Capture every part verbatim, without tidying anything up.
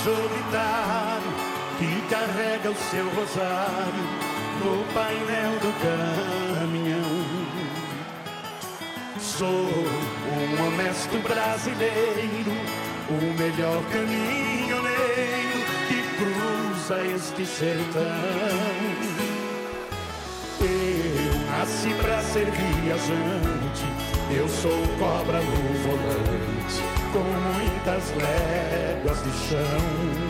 solitário que carrega o seu rosário no painel do caminhão. Sou um honesto brasileiro, o melhor caminhoneiro que cruza este sertão. Eu nasci pra ser viajante, eu sou cobra no volante, com muitas léguas de chão.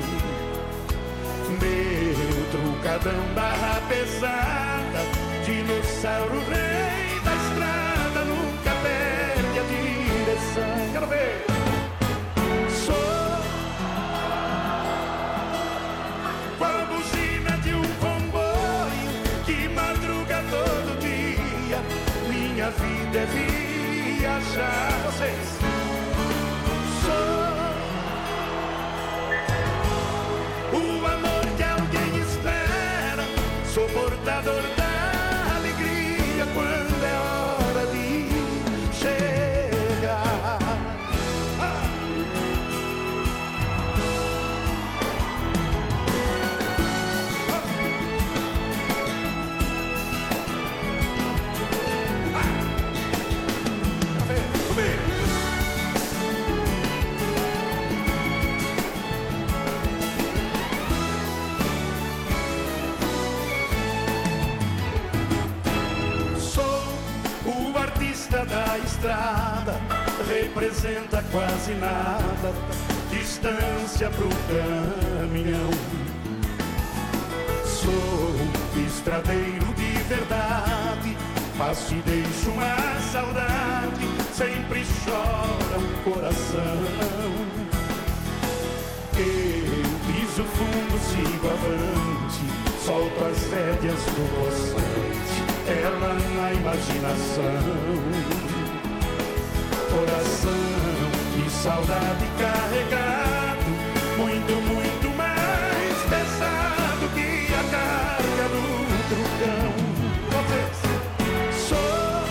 Meu trucadão barra pesada, dinossauro rei da estrada, nunca perde a direção. Quero ver! Sou com a buzina de um comboio que madruga todo dia. Minha vida é viajar. Vocês. Sou o amor que alguém espera, sou portador da alegria quando é hora de chegar. Ah. Da estrada representa quase nada, distância pro caminhão. Sou estradeiro de verdade, faço e deixo uma saudade, sempre chora o coração. Eu piso fundo, sigo avante, solto as rédeas do poçante, ela na imaginação. Coração e saudade carregado, muito, muito mais pesado que a carga do trucão. Sou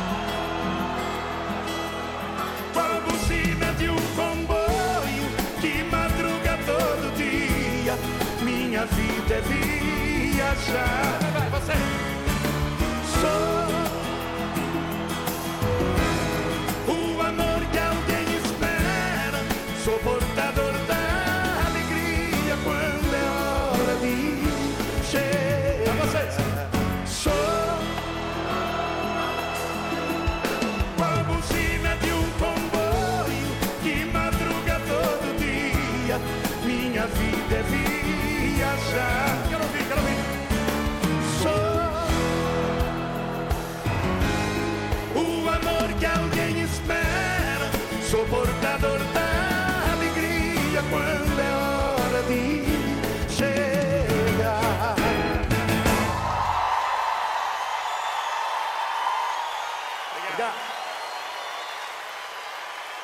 com a buzina de um comboio que madruga todo dia. Minha vida é viajar. Vai, vai, você. Sou o amor que alguém espera, sou portador da alegria quando é hora de chegar. Vocês. Sou com a buzina de um comboio que madruga todo dia. Minha vida é viajar. Quero ouvir, quero ouvir. Sou o amor que alguém espera, sou portador da alegria quando